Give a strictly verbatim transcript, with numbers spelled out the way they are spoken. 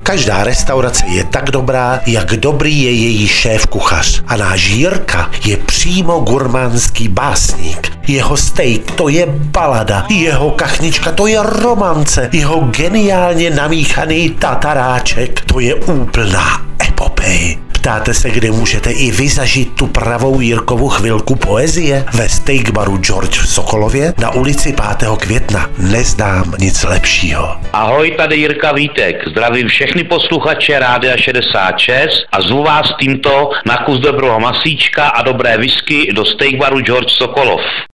Každá restaurace je tak dobrá, jak dobrý je její šéf kuchař. A náš Jirka je přímo gurmánský básník. Jeho steak to je balada, jeho kachnička to je romance, jeho geniálně namíchaný tataráček to je úplná epopej. Ptáte se, kde můžete i vy zažít tu pravou Jirkovu chvilku poezie? Ve steak baru George v Sokolově na ulici pátého května. Neznám nic lepšího. Ahoj, tady Jirka Vítek. Zdravím všechny posluchače Rádia šedesát šest a zvu vás tímto na kus dobrého masíčka a dobré whisky do steak baru George Sokolov.